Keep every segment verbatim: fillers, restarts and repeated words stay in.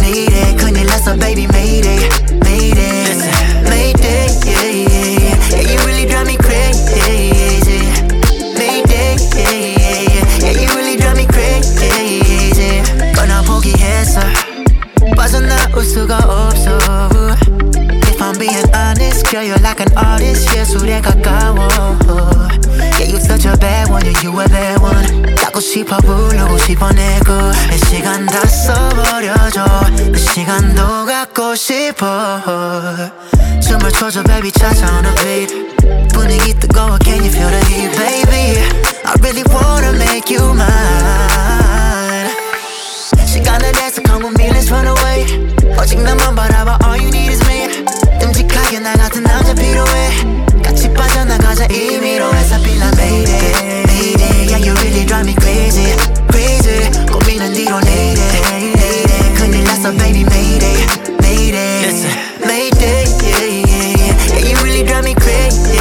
Mayday, 큰일 났어 baby mayday, mayday, mayday, yeah, yeah, yeah. Yeah, you really drive me crazy. Mayday, yeah, yeah, yeah. Yeah, you really drive me crazy. 뻔한 포기했어. 빠져나올 수가 없어. If I'm being honest, girl, you're like an artist. 예술에 가까워. Yeah, you such a bad one, yeah, you a bad one. 따고 싶어, 부르고 싶어, 내거. 내 시간 다 써버려줘. 내 시간도 갖고 싶어. 춤을 춰줘, baby, 찾아오는 beat. 분위기 뜨거워, can you feel the heat, baby? I really wanna make you mine. 시간을 내서 come with me, let's run away. 오직 나만 바라봐, all you need is me. 듬직하게 나 같은 남자 필요해. 같이 빠져나가자 임의로해서 feel like mayday, mayday. Yeah, you really drive me crazy, crazy. 고민은 뒤로 내일에, 내일에. 큰일 났어 baby mayday, mayday. Listen, mayday, yeah, yeah, yeah. Yeah, you really drive me crazy.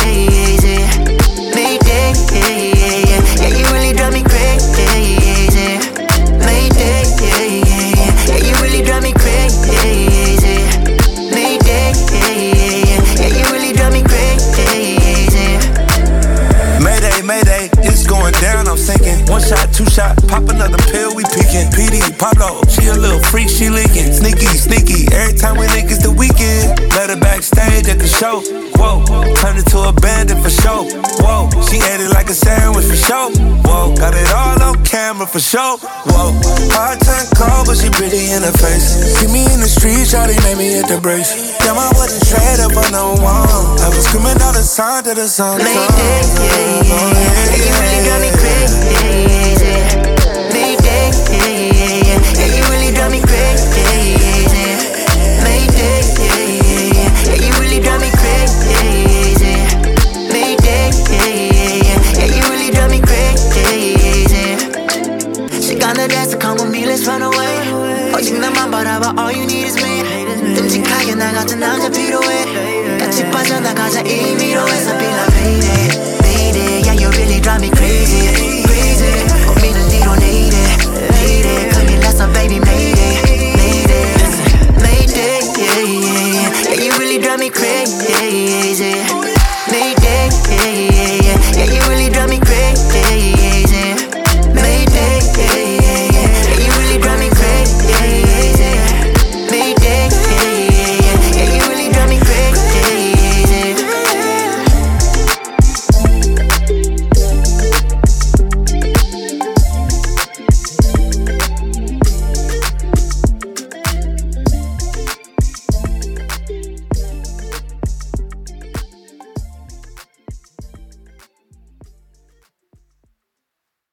Mayday, yeah, yeah, yeah. Yeah, you really drive me crazy. Mayday, yeah, yeah, yeah. Yeah, you really drive me crazy. Mayday, yeah, yeah, yeah. Yeah, you really drive me crazy. Mayday, mayday, it's going down, I'm sinking. One shot, two shot, pop another pill, we peeking. P D, Pablo, she a little freak, she leaking. Sneaky, sneaky, every time we link it's the weekend. Let her backstage at the show, whoa. Turn it to a bandit for show, whoa. She ate it like a sandwich for show, whoa. Got it all on camera for show, whoa. Hard turn cold, but she pretty in her face. See me in the street, shawty made me hit the brace. Damn, I wasn't straight up on no one. I was screaming out a sign to the sun. Mayday, yeah, yeah, yeah. You really drive me crazy. Mayday, yeah, yeah, yeah. Yeah, you really drive me crazy. Mayday, yeah, yeah, yeah. Yeah, you really drive me crazy. Mayday, yeah, yeah, yeah. Yeah, you really drive me crazy. 시간을 내서 come with me, let's run away. 오직 나만 바라봐, all you need is me. 듬직하게 나 같은 남자 필요해. 같이 빠져나가자 임의로해서 feel like mayday, mayday. Yeah, you really drive me crazy.